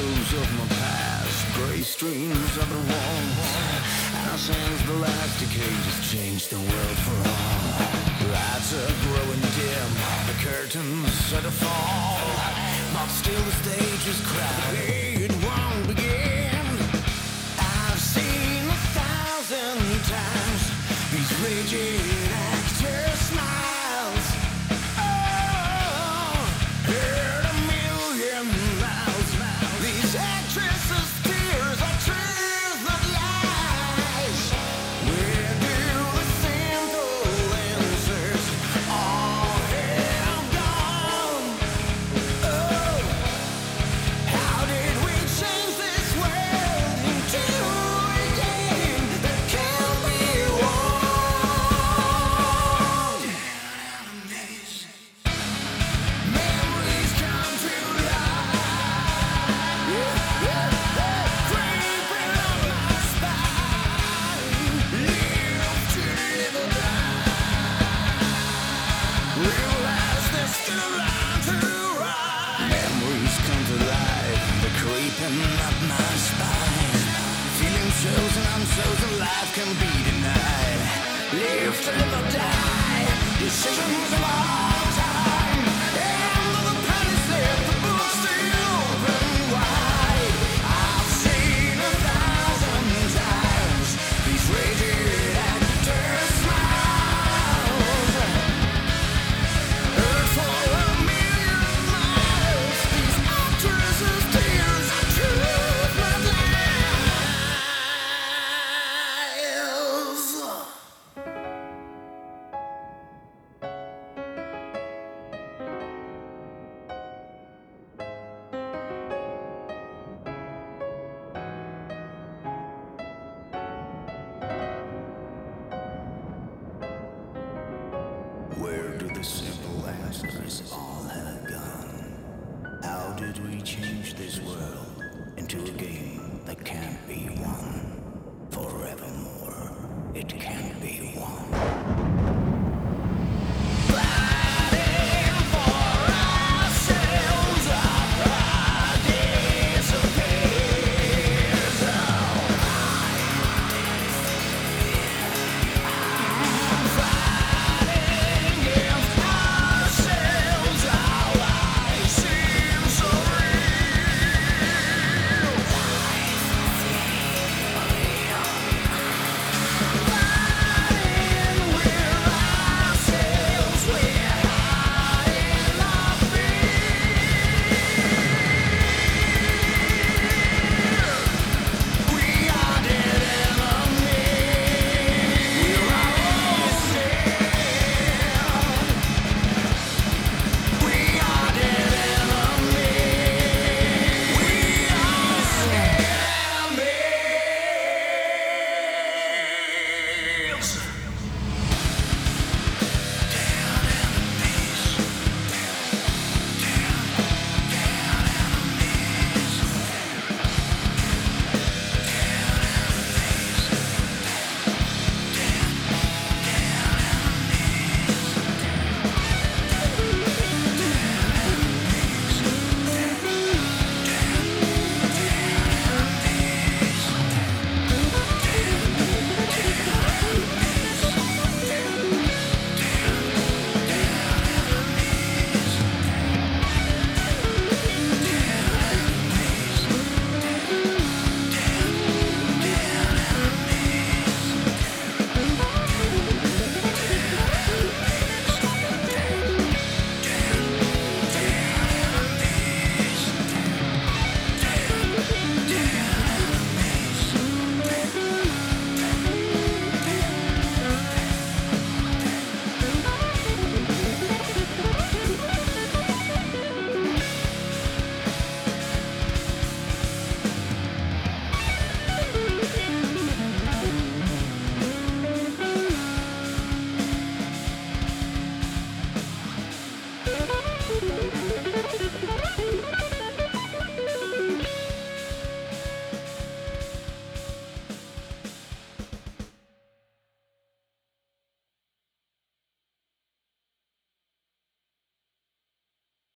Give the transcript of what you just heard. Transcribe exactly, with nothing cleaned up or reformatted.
shadows of my past, gray streams of the walls. And since the last decade has changed the world for all. Lights are growing dim, the curtains are to fall. But still the stage is crowded, it won't begin. I've seen a thousand times these rigid actors' smiles. Oh, heard a million mouths. These actresses' tears are truth, not lies. Where do the simple answers all have gone? Oh, how did we change this world into a game that can't be won? Memories come to life. Yeah, yeah, yeah. Creeping up my spine. Live to live or die. Realize there's still a line to ride. Memories come to life. They're creeping up my spine. Feeling chosen, unchosen, life can be denied. Live to live or die. Decisions of all time. End of the penny slip, the book still open wide. I've seen a thousand times these rigid actors' smiles. Heard for a million miles these actresses' tears are truth, not lies. Where do the simple answers are?